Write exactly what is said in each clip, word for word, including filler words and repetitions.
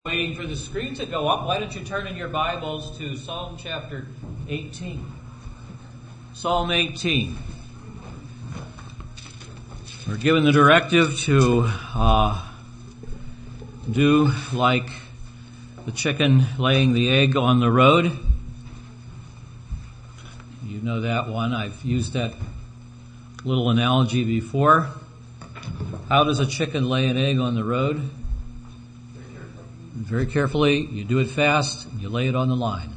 Waiting for the screen to go up, why don't you turn in your Bibles to Psalm chapter eighteen. Psalm eighteen. We're given the directive to uh, do like the chicken laying the egg on the road. You know that one. I've used that little analogy before. How does a chicken lay an egg on the road? Very carefully, you do it fast, and you lay it on the line.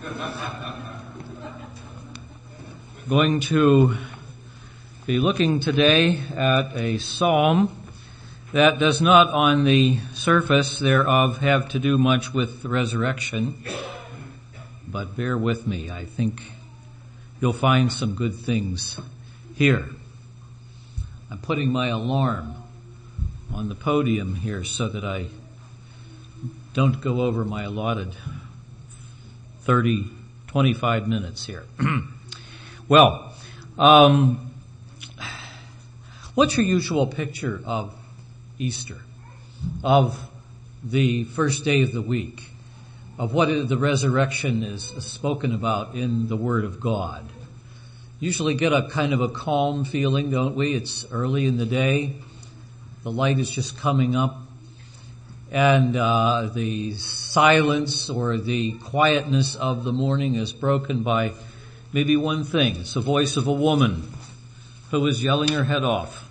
Going to be looking today at a psalm that does not on the surface thereof have to do much with the resurrection, but bear with me. I think you'll find some good things here. I'm putting my alarm on the podium here so that I don't go over my allotted thirty, twenty-five minutes here. Well, um, what's your usual picture of Easter, of the first day of the week, of what the resurrection is spoken about in the Word of God? Usually get a kind of a calm feeling, don't we? It's early in the day. The light is just coming up. And uh the silence or the quietness of the morning is broken by maybe one thing. It's the voice of a woman who is yelling her head off.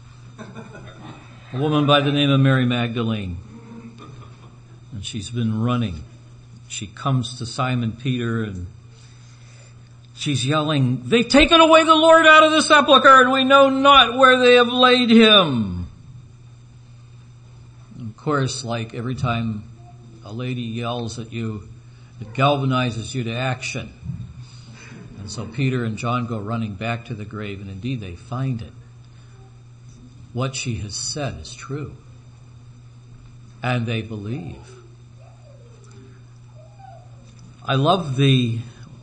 A woman by the name of Mary Magdalene. And she's been running. She comes to Simon Peter and she's yelling, "They've taken away the Lord out of the sepulchre, and we know not where they have laid him." Of course, like every time a lady yells at you, it galvanizes you to action. And so Peter and John go running back to the grave, and indeed they find it. What she has said is true. And they believe. I love the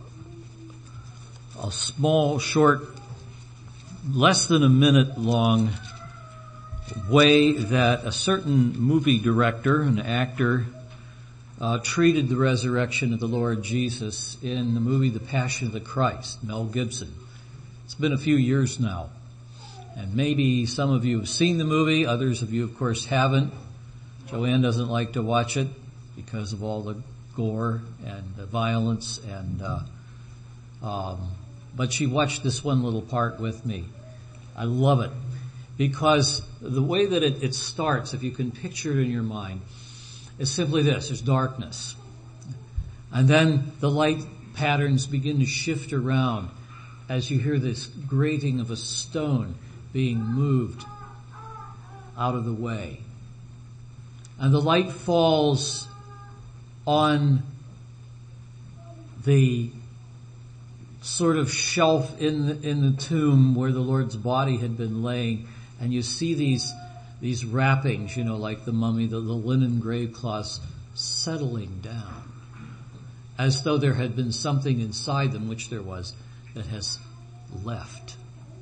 a small, short, less than a minute long way that a certain movie director, an actor, uh, treated the resurrection of the Lord Jesus in the movie The Passion of the Christ, Mel Gibson. It's been a few years now. And maybe some of you have seen the movie, others of you of course haven't. Joanne doesn't like to watch it because of all the gore and the violence and, uh, um, but she watched this one little part with me. I love it. Because the way that it, it starts, if you can picture it in your mind, is simply this. There's darkness. And then the light patterns begin to shift around as you hear this grating of a stone being moved out of the way. And the light falls on the sort of shelf in the, in the tomb where the Lord's body had been laying. And you see these, these wrappings, you know, like the mummy, the, the linen grave cloths settling down. As though there had been something inside them, which there was, that has left.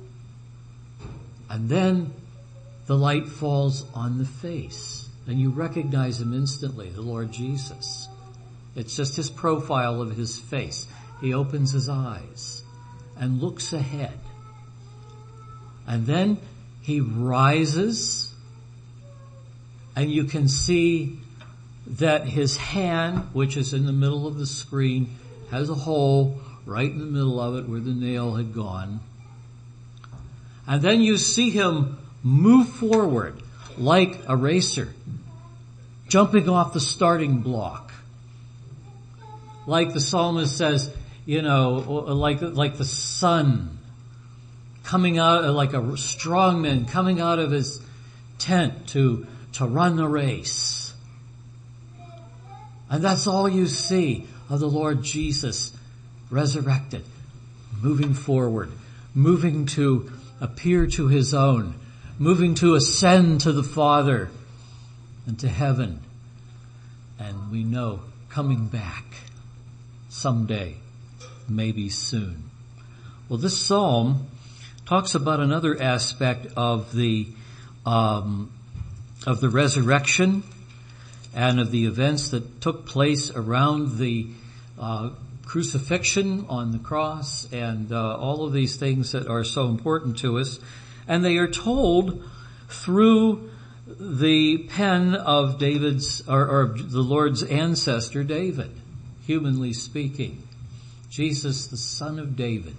And then the light falls on the face. And you recognize him instantly, the Lord Jesus. It's just his profile of his face. He opens his eyes and looks ahead. And then he rises, and you can see that his hand, which is in the middle of the screen, has a hole right in the middle of it where the nail had gone. And then you see him move forward like a racer, jumping off the starting block. Like the psalmist says, you know, like, like the sun coming out, like a strong man coming out of his tent to, to run the race. And that's all you see of the Lord Jesus resurrected, moving forward, moving to appear to his own, moving to ascend to the Father and to heaven. And we know coming back someday, maybe soon. Well, this psalm talks about another aspect of the um, of the resurrection, and of the events that took place around the uh, crucifixion on the cross, and uh, all of these things that are so important to us. And they are told through the pen of David's, or, or the Lord's ancestor David, humanly speaking. Jesus, the son of David.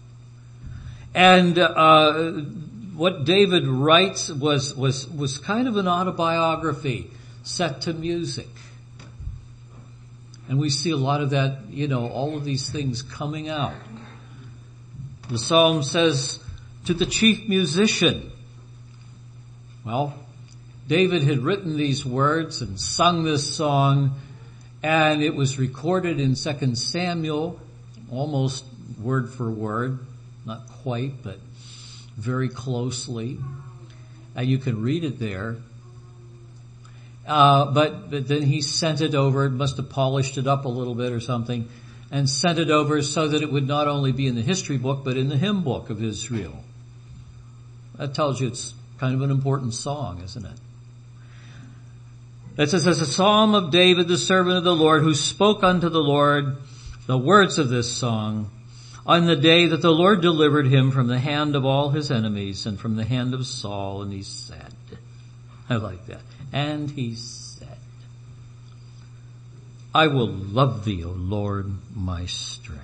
And uh what David writes was was was kind of an autobiography set to music. And we see a lot of that, you know, all of these things coming out. The psalm says, to the chief musician. Well, David had written these words and sung this song, and it was recorded in Second Samuel, almost word for word, not quite, but very closely. And you can read it there. Uh, but, but then he sent it over, must have polished it up a little bit or something, and sent it over so that it would not only be in the history book, but in the hymn book of Israel. That tells you it's kind of an important song, isn't it? It says, as a psalm of David, the servant of the Lord, who spoke unto the Lord the words of this song, on the day that the Lord delivered him from the hand of all his enemies and from the hand of Saul. And he said, I like that. And he said, I will love thee, O Lord, my strength.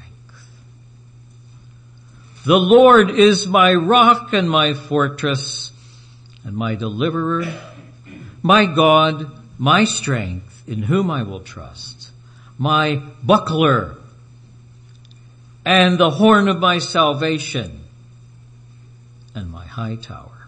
The Lord is my rock and my fortress and my deliverer, my God, my strength, in whom I will trust, my buckler and the horn of my salvation and my high tower.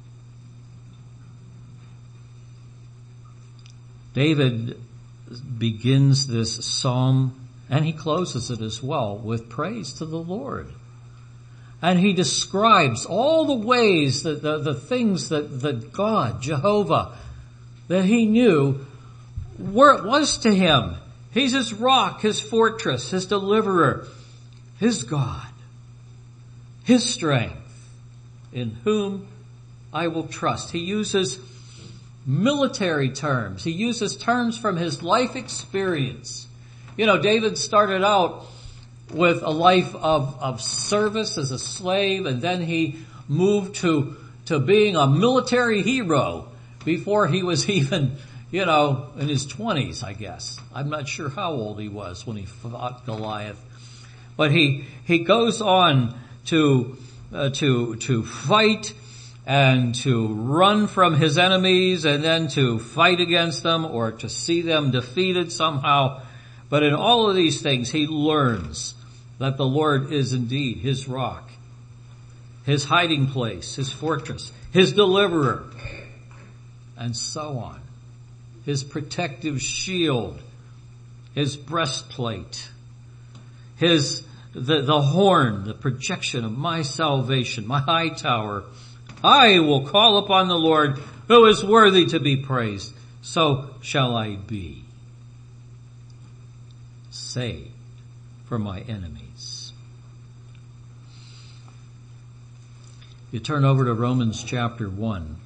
David begins this psalm, and he closes it as well, with praise to the Lord. And he describes all the ways that the, the things that, that God, Jehovah, that he knew where it was to him. He's his rock, his fortress, his deliverer, his God, his strength, in whom I will trust. He uses military terms. He uses terms from his life experience. You know, David started out with a life of, of service as a slave, and then he moved to, to being a military hero before he was even, you know, in his twenties, I guess. I'm not sure how old he was when he fought Goliath. But he, he goes on to, uh, to, to fight and to run from his enemies and then to fight against them or to see them defeated somehow. But in all of these things, he learns that the Lord is indeed his rock, his hiding place, his fortress, his deliverer, and so on. His protective shield, his breastplate, his, the, the horn, the projection of my salvation, my high tower. I will call upon the Lord who is worthy to be praised. So shall I be saved from my enemies. You turn over to Romans chapter one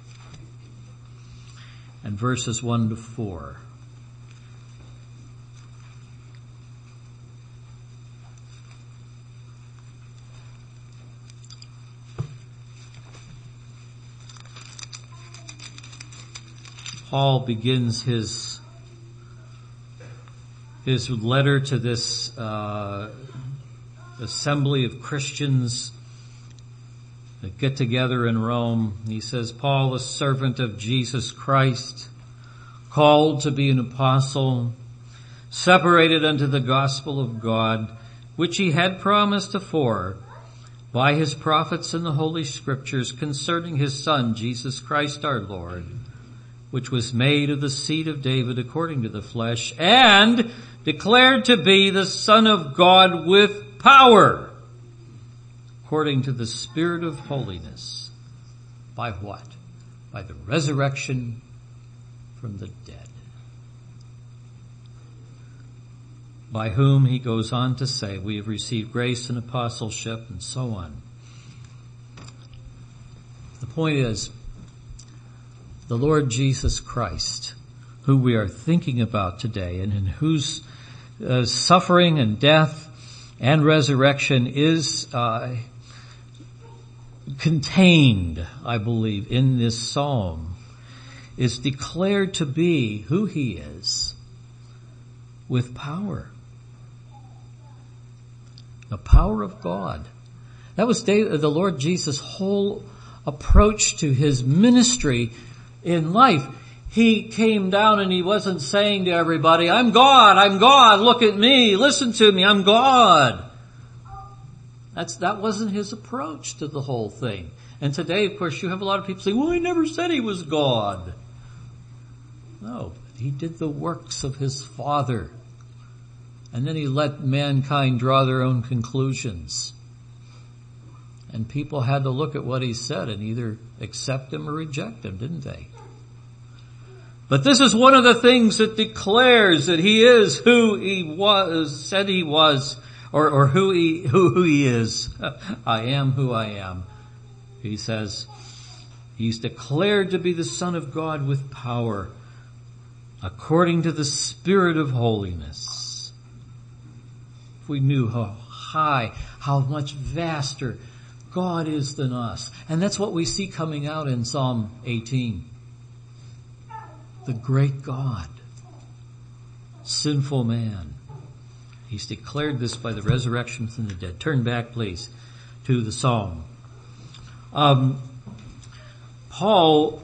and verses one to four. Paul begins his his letter to this uh assembly of Christians that get together in Rome. He says, Paul, a servant of Jesus Christ, called to be an apostle, separated unto the gospel of God, which he had promised afore by his prophets in the Holy Scriptures concerning his Son, Jesus Christ our Lord, which was made of the seed of David according to the flesh, and declared to be the Son of God with power, according to the Spirit of holiness. By what? By the resurrection from the dead. By whom, he goes on to say, we have received grace and apostleship, and so on. The point is, the Lord Jesus Christ, who we are thinking about today, and in whose uh, suffering and death and resurrection is uh, contained, I believe, in this psalm, is declared to be who he is with power. The power of God. That was David, the Lord Jesus' whole approach to his ministry in life. He came down and he wasn't saying to everybody, I'm God, I'm God, look at me, listen to me, I'm God. That's, that wasn't his approach to the whole thing. And today, of course, you have a lot of people saying, well, he never said he was God. No, he did the works of his Father. And then he let mankind draw their own conclusions. And people had to look at what he said and either accept him or reject him, didn't they? But this is one of the things that declares that he is who he was, said he was, or, or who he, who, who he is. I am who I am. He says, he's declared to be the Son of God with power, according to the Spirit of holiness. If we knew how high, how much vaster God is than us. And that's what we see coming out in Psalm eighteen. The great God, sinful man. He's declared this by the resurrection from the dead. Turn back, please, to the Psalm. Um, Paul,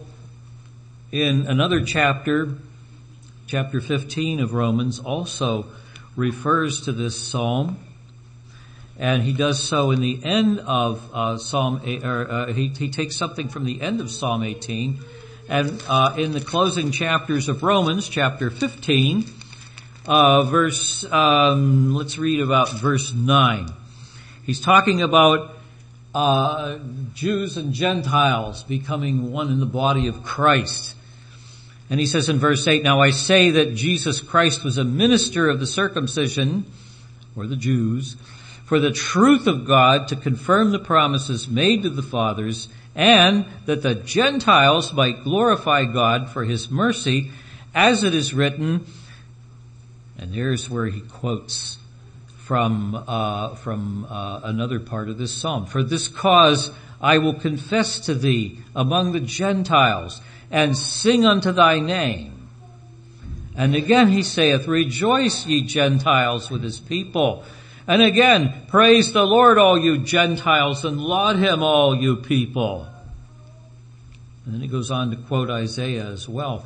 in another chapter, chapter fifteen of Romans, also refers to this Psalm. And he does so in the end of uh, Psalm, or uh, he, he takes something from the end of Psalm eighteen, and uh, in the closing chapters of Romans, chapter fifteen, uh, verse, um, let's read about verse nine. He's talking about uh, Jews and Gentiles becoming one in the body of Christ. And he says in verse eight, now I say that Jesus Christ was a minister of the circumcision, or the Jews, for the truth of God, to confirm the promises made to the fathers, and that the Gentiles might glorify God for his mercy, as it is written. And there's where he quotes from uh from uh another part of this psalm. For this cause I will confess to thee among the Gentiles, and sing unto thy name. And again he saith, rejoice ye Gentiles with his people. And again, praise the Lord, all you Gentiles, and laud him, all you people. And then he goes on to quote Isaiah as well.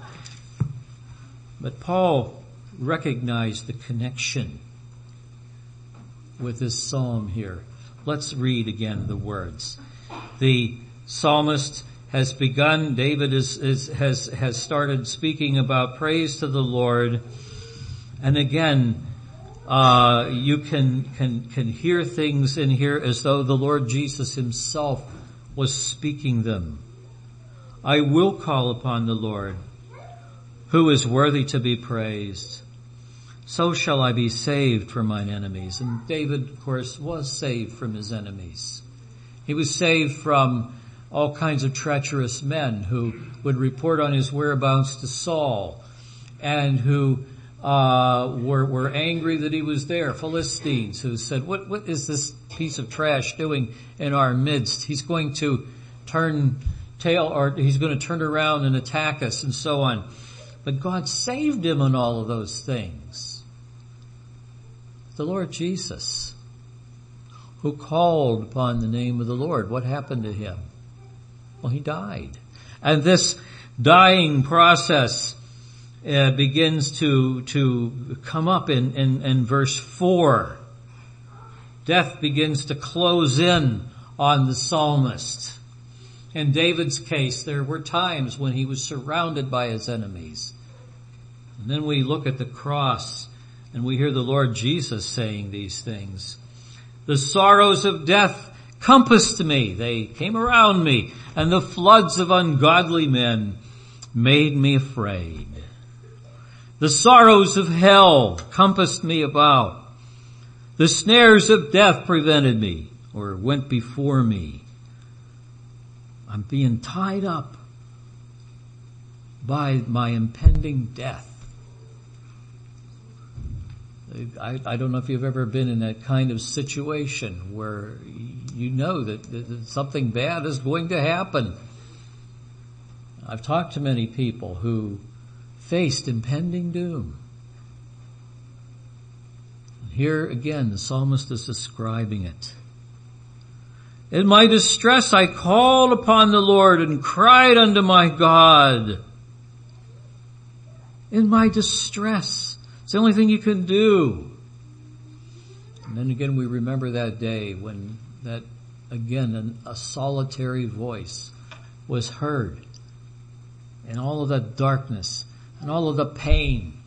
But Paul recognized the connection with this psalm here. Let's read again the words. The psalmist has begun, David is, is, has, has started speaking about praise to the Lord. And again, Uh, you can, can, can hear things in here as though the Lord Jesus himself was speaking them. I will call upon the Lord, who is worthy to be praised. So shall I be saved from mine enemies. And David, of course, was saved from his enemies. He was saved from all kinds of treacherous men who would report on his whereabouts to Saul, and who Uh, were, were angry that he was there. Philistines who said, what, what is this piece of trash doing in our midst? He's going to turn tail, or he's going to turn around and attack us, and so on. But God saved him in all of those things. The Lord Jesus, who called upon the name of the Lord, what happened to him? Well, he died. And this dying process Uh, begins to to come up in, in, in verse four. Death begins to close in on the psalmist. In David's case, there were times when he was surrounded by his enemies. And then we look at the cross and we hear the Lord Jesus saying these things. The sorrows of death compassed me. They came around me, and the floods of ungodly men made me afraid. The sorrows of hell compassed me about. The snares of death prevented me, or went before me. I'm being tied up by my impending death. I, I don't know if you've ever been in that kind of situation where you know that, that something bad is going to happen. I've talked to many people who faced impending doom. Here again, the psalmist is describing it. In my distress I called upon the Lord and cried unto my God. In my distress. It's the only thing you can do. And then again we remember that day when that, again, a solitary voice was heard. And all of the darkness and all of the pain.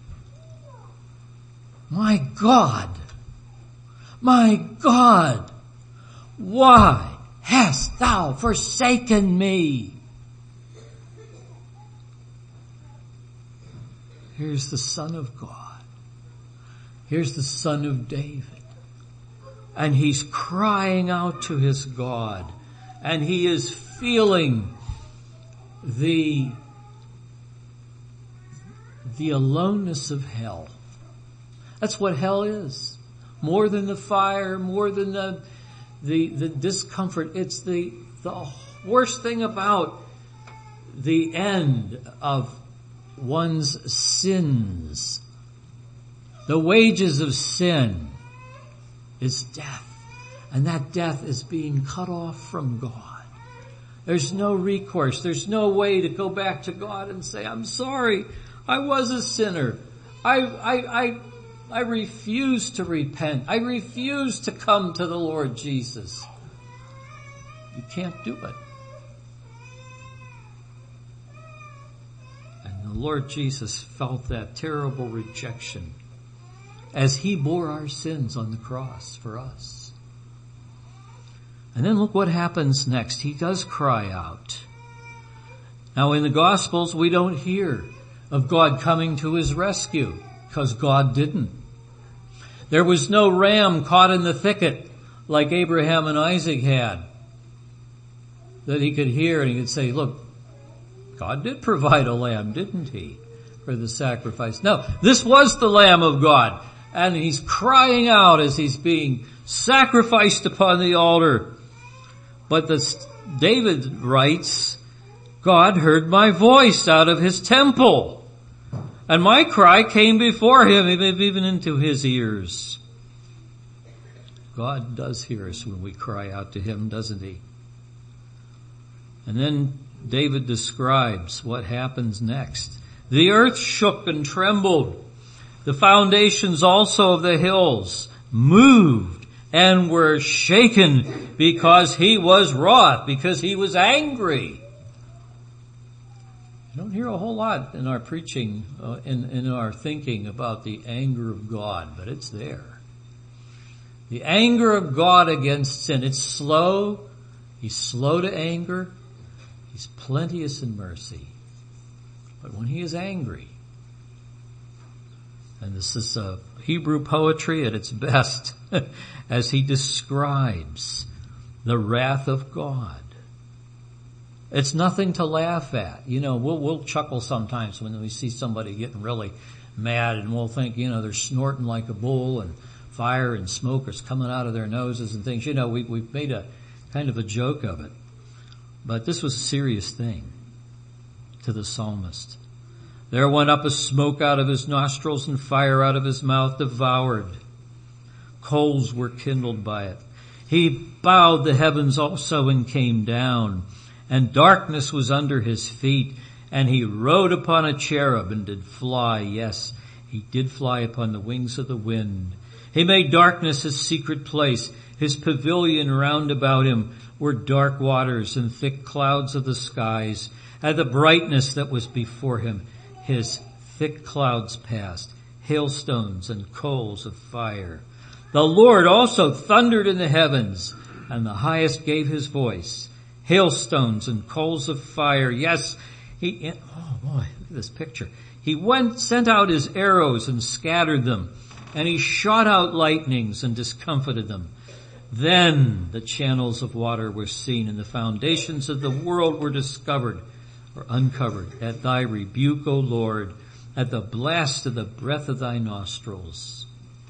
My God, my God, why hast thou forsaken me? Here's the Son of God. Here's the Son of David. And he's crying out to his God. And he is feeling the, the aloneness of hell. That's what hell is. More than the fire, more than the, the, the discomfort. It's the, the worst thing about the end of one's sins. The wages of sin is death. And that death is being cut off from God. There's no recourse. There's no way to go back to God and say, I'm sorry. I was a sinner. I, I, I, I refuse to repent. I refuse to come to the Lord Jesus. You can't do it. And the Lord Jesus felt that terrible rejection as he bore our sins on the cross for us. And then look what happens next. He does cry out. Now in the Gospels we don't hear of God coming to his rescue because God didn't. There was no ram caught in the thicket like Abraham and Isaac had that he could hear and he could say, look, God did provide a lamb, didn't he, for the sacrifice? No, this was the Lamb of God. And he's crying out as he's being sacrificed upon the altar. But the, David writes, God heard my voice out of his temple, and my cry came before him, even into his ears. God does hear us when we cry out to him, doesn't he? And then David describes what happens next. The earth shook and trembled. The foundations also of the hills moved and were shaken because he was wroth, because he was angry. You don't hear a whole lot in our preaching, uh, in, in our thinking about the anger of God, but it's there. The anger of God against sin. It's slow. He's slow to anger. He's plenteous in mercy. But when he is angry, and this is uh, Hebrew poetry at its best, as he describes the wrath of God. It's nothing to laugh at. You know, we'll, we'll chuckle sometimes when we see somebody getting really mad, and we'll think, you know, they're snorting like a bull and fire and smoke is coming out of their noses and things. You know, we, we've made a kind of a joke of it. But this was a serious thing to the psalmist. There went up a smoke out of his nostrils and fire out of his mouth devoured. Coals were kindled by it. He bowed the heavens also and came down, and darkness was under his feet, and he rode upon a cherub and did fly. Yes, he did fly upon the wings of the wind. He made darkness his secret place. His pavilion round about him were dark waters and thick clouds of the skies. At the brightness that was before him, his thick clouds passed, hailstones and coals of fire. The Lord also thundered in the heavens, and the highest gave his voice. Hailstones and coals of fire. Yes, he, oh boy, look at this picture. He went, sent out his arrows and scattered them, and he shot out lightnings and discomfited them. Then the channels of water were seen, and the foundations of the world were discovered. or uncovered at thy rebuke, O Lord, at the blast of the breath of thy nostrils.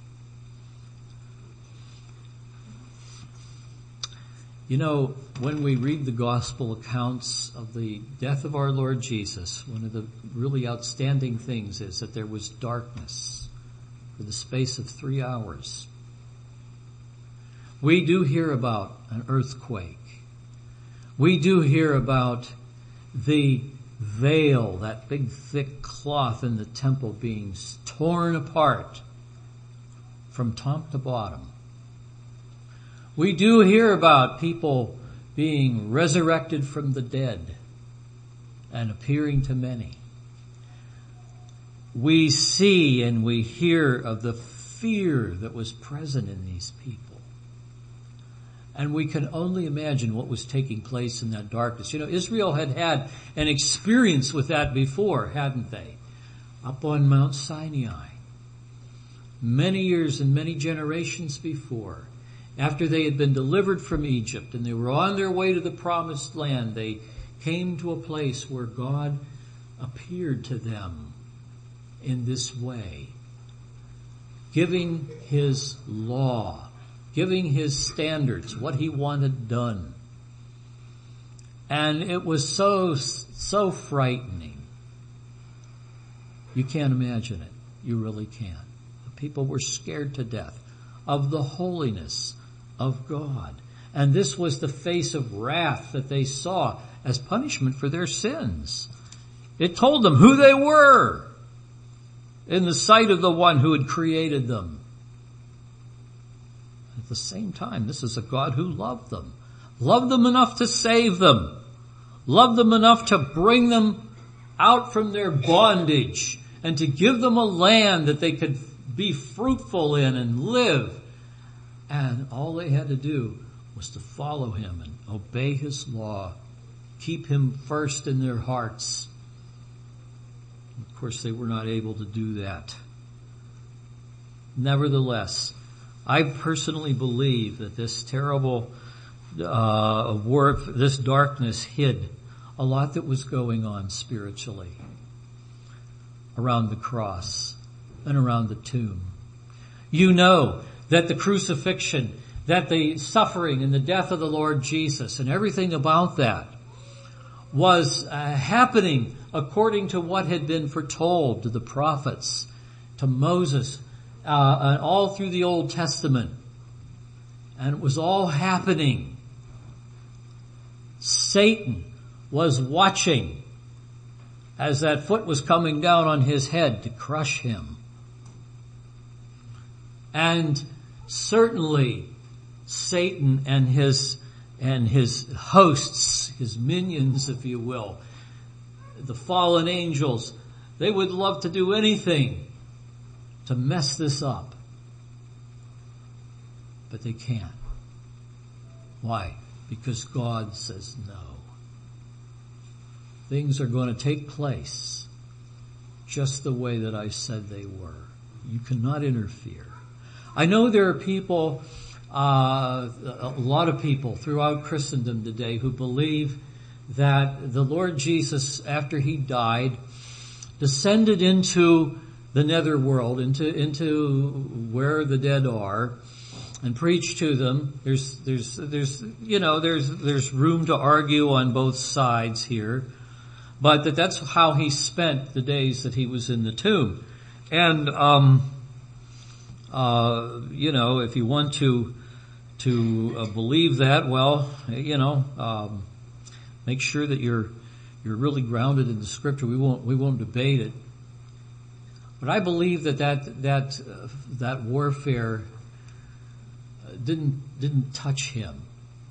You know, when we read the gospel accounts of the death of our Lord Jesus, one of the really outstanding things is that there was darkness for the space of three hours. We do hear about an earthquake. We do hear about the veil, that big thick cloth in the temple being torn apart from top to bottom. We do hear about people being resurrected from the dead and appearing to many. We see and we hear of the fear that was present in these people. And we can only imagine what was taking place in that darkness. You know, Israel had had an experience with that before, hadn't they? Up on Mount Sinai. Many years and many generations before. After they had been delivered from Egypt and they were on their way to the promised land, they came to a place where God appeared to them in this way, giving his law, giving his standards, what he wanted done. And it was so, so frightening. You can't imagine it. You really can't. The people were scared to death of the holiness of God. And this was the face of wrath that they saw as punishment for their sins. It told them who they were in the sight of the one who had created them. At the same time, this is a God who loved them. Loved them enough to save them. Loved them enough to bring them out from their bondage and to give them a land that they could be fruitful in and live. And all they had to do was to follow him and obey his law. Keep him first in their hearts. Of course, they were not able to do that. Nevertheless, I personally believe that this terrible uh, war, this darkness hid a lot that was going on spiritually around the cross and around the tomb. You know that the crucifixion, that the suffering and the death of the Lord Jesus and everything about that was uh, happening according to what had been foretold to the prophets, to Moses, uh, and all through the Old Testament. And it was all happening. Satan was watching as that foot was coming down on his head to crush him. And certainly Satan and his and his hosts, his minions, if you will, the fallen angels, they would love to do anything to mess this up. But they can't. Why? Because God says no. Things are going to take place just the way that I said they were. You cannot interfere. I know there are people, uh, a lot of people throughout Christendom today who believe that the Lord Jesus, after he died, descended into the netherworld, into, into where the dead are, and preached to them. There's, there's, there's, you know, there's, there's room to argue on both sides here, but that that's how he spent the days that he was in the tomb. And, um, Uh, you know, if you want to, to uh, believe that, well, you know, um, make sure that you're, you're really grounded in the scripture. We won't, we won't debate it. But I believe that that, that, uh, that warfare didn't, didn't touch him.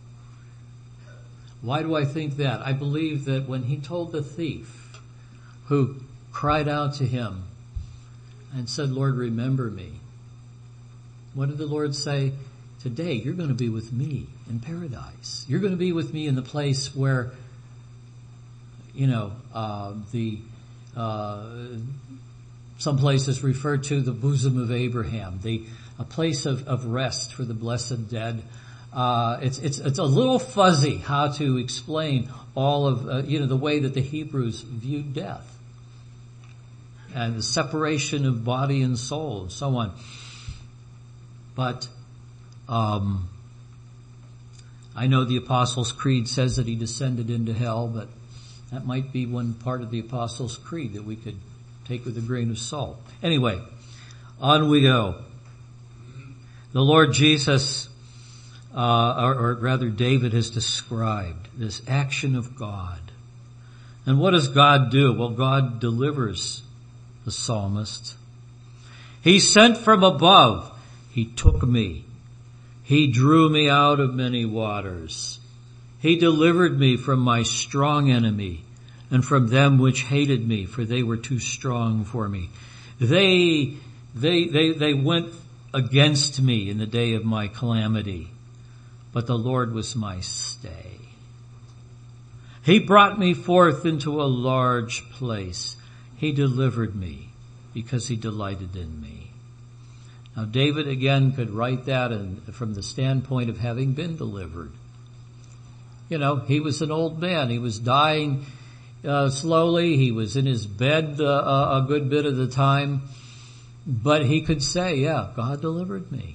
Why do I think that? I believe that when he told the thief who cried out to him and said, Lord, remember me. What did the Lord say? Today you're going to be with me in paradise. You're going to be with me in the place where, you know, uh, the, uh, some places referred to the bosom of Abraham, the, a place of, of rest for the blessed dead. Uh, uh, it's, it's, it's a little fuzzy how to explain all of, uh, you know, the way that the Hebrews viewed death. And the separation of body and soul and so on. But, um, I know the Apostles' Creed says that he descended into hell, but that might be one part of the Apostles' Creed that we could take with a grain of salt. Anyway, on we go. The Lord Jesus, uh, or, or rather David has described this action of God. And what does God do? Well, God delivers the psalmist. He sent from above. He took me. He drew me out of many waters. He delivered me from my strong enemy and from them which hated me, for they were too strong for me. They, they, they, they went against me in the day of my calamity, but the Lord was my stay. He brought me forth into a large place. He delivered me because he delighted in me. Now David again could write that in, from the standpoint of having been delivered. You know, he was an old man. He was dying uh, slowly. He was in his bed uh, a good bit of the time. But he could say, yeah, God delivered me.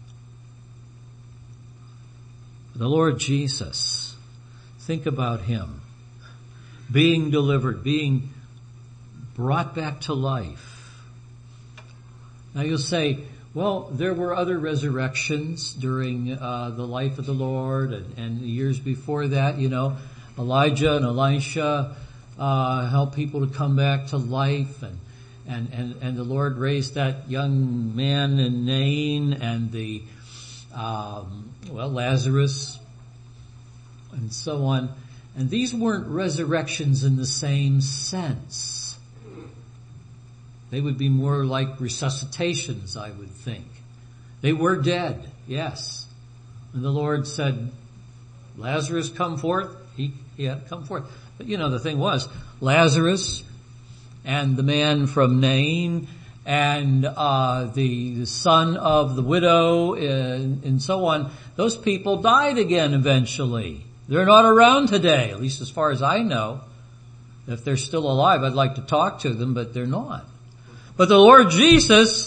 The Lord Jesus, think about him being delivered, being brought back to life. Now you'll say, well, there were other resurrections during uh, the life of the Lord and, and the years before that, you know. Elijah and Elisha uh, helped people to come back to life, and, and, and, and the Lord raised that young man in Nain and the, um, well, Lazarus and so on. And these weren't resurrections in the same sense. They would be more like resuscitations, I would think. They were dead, yes. And the Lord said, Lazarus, come forth. He, he had to come forth. But you know, the thing was, Lazarus and the man from Nain and uh the, the son of the widow and, and so on, those people died again eventually. They're not around today, at least as far as I know. If they're still alive, I'd like to talk to them, but they're not. But the Lord Jesus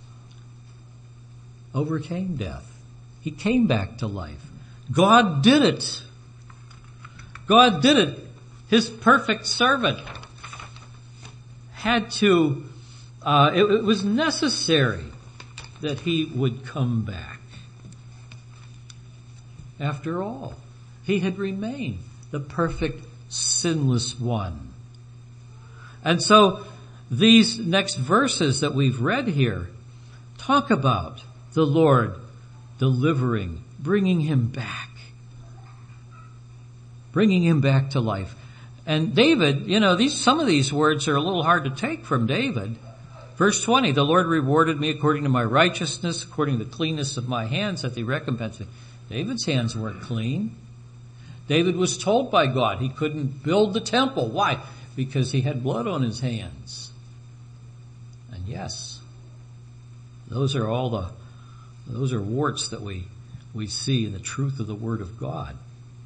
overcame death. He came back to life. God did it. God did it. His perfect servant had to, uh, it, it was necessary that he would come back. After all, he had remained the perfect, sinless one. And so, these next verses that we've read here talk about the Lord delivering, bringing him back, bringing him back to life. And David, you know, these, some of these words are a little hard to take from David. Verse twenty, the Lord rewarded me according to my righteousness, according to the cleanness of my hands that he recompensed me. David's hands weren't clean. David was told by God he couldn't build the temple. Why? Because he had blood on his hands. And yes, those are all the, those are warts that we, we see in the truth of the Word of God.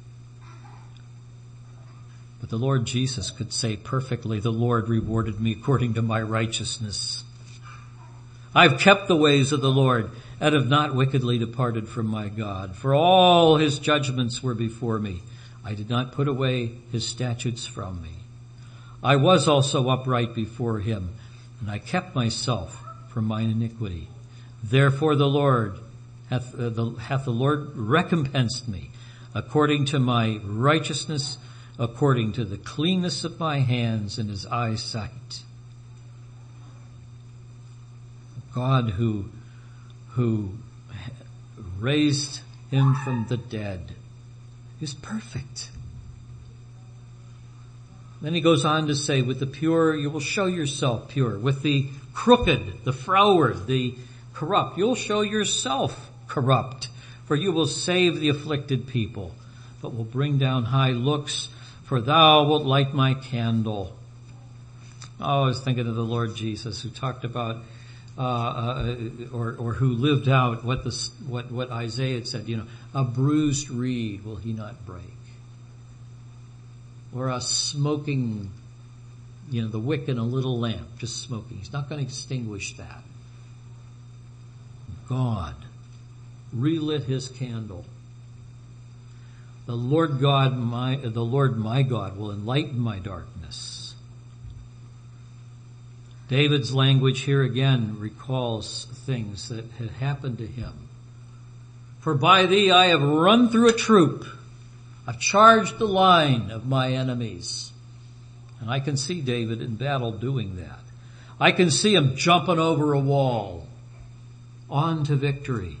But the Lord Jesus could say perfectly, the Lord rewarded me according to my righteousness. I've kept the ways of the Lord and have not wickedly departed from my God. For all his judgments were before me. I did not put away his statutes from me. I was also upright before him, and I kept myself from mine iniquity. Therefore the Lord hath, uh, the, hath the Lord recompensed me according to my righteousness, according to the cleanness of my hands in his eyesight. God who, who raised him from the dead is perfect. Then he goes on to say, with the pure, you will show yourself pure. With the crooked, the froward, the corrupt, you'll show yourself corrupt. For you will save the afflicted people, but will bring down high looks, for thou wilt light my candle. Oh, I was thinking of the Lord Jesus, who talked about uh, uh, or, or who lived out what the, what, what Isaiah had said, you know, a bruised reed will he not break. Or a smoking, you know, the wick in a little lamp, just smoking. He's not going to extinguish that. God relit his candle. The Lord God, my, the Lord my God will enlighten my darkness. David's language here again recalls things that had happened to him. For by thee I have run through a troop. I've charged the line of my enemies. And I can see David in battle doing that. I can see him jumping over a wall on to victory.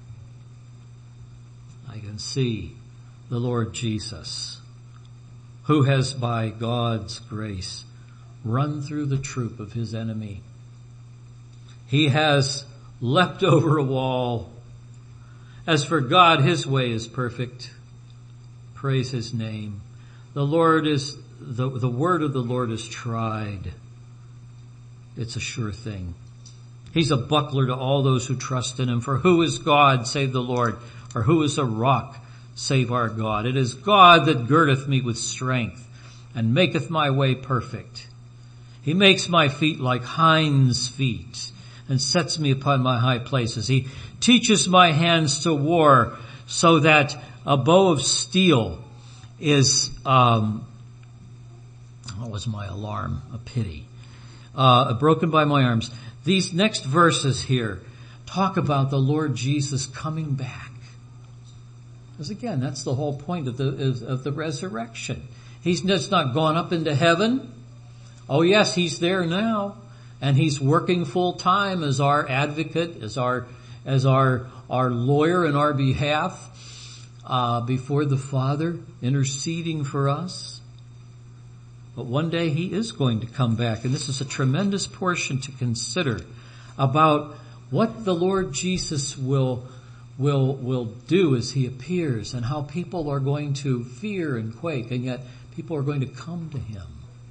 I can see the Lord Jesus, who has by God's grace run through the troop of his enemy. He has leapt over a wall. As for God, his way is perfect. Praise his name. The Lord is, the, the word of the Lord is tried. It's a sure thing. He's a buckler to all those who trust in him. For who is God save the Lord? Or who is a rock save our God? It is God that girdeth me with strength and maketh my way perfect. He makes my feet like hinds' feet and sets me upon my high places. He teaches my hands to war so that a bow of steel is, um, what was my alarm? A pity. Uh, broken by my arms. These next verses here talk about the Lord Jesus coming back. Because again, that's the whole point of the, of the resurrection. He's just not gone up into heaven. Oh yes, he's there now. And he's working full time as our advocate, as our, as our, our lawyer in our behalf. Uh, before the Father, interceding for us. But one day he is going to come back, and this is a tremendous portion to consider about what the Lord Jesus will, will, will do as he appears, and how people are going to fear and quake, and yet people are going to come to him.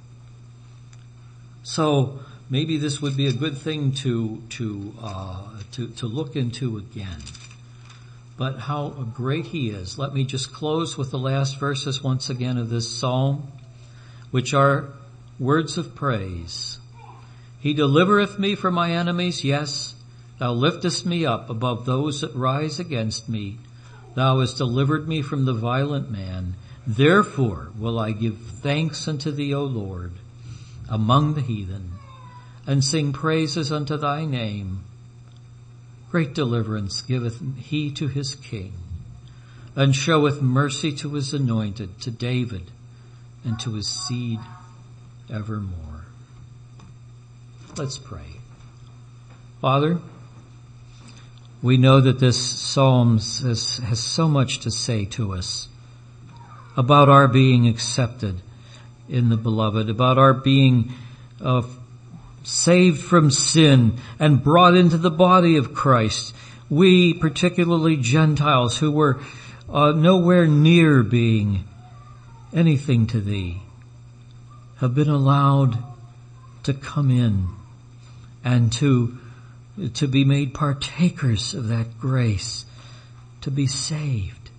So maybe this would be a good thing to, to, uh, to, to look into again. But how great he is. Let me just close with the last verses once again of this psalm, which are words of praise. He delivereth me from my enemies, yes, thou liftest me up above those that rise against me. Thou hast delivered me from the violent man. Therefore will I give thanks unto thee, O Lord, among the heathen, and sing praises unto thy name. Great deliverance giveth he to his king, and showeth mercy to his anointed, to David, and to his seed evermore. Let's pray. Father, we know that this psalm has, has so much to say to us about our being accepted in the beloved, about our being uh, saved from sin and brought into the body of Christ. We, particularly Gentiles who were uh, nowhere near being anything to thee, have been allowed to come in and to to be made partakers of that grace, to be saved.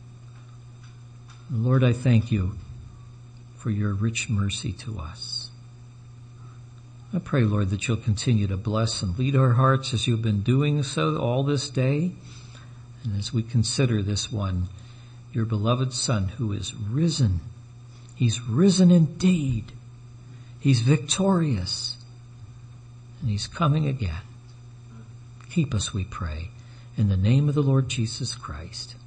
Lord, I thank you for your rich mercy to us. I pray, Lord, that you'll continue to bless and lead our hearts as you've been doing so all this day. And as we consider this one, your beloved Son who is risen. He's risen indeed. He's victorious. And he's coming again. Keep us, we pray, in the name of the Lord Jesus Christ.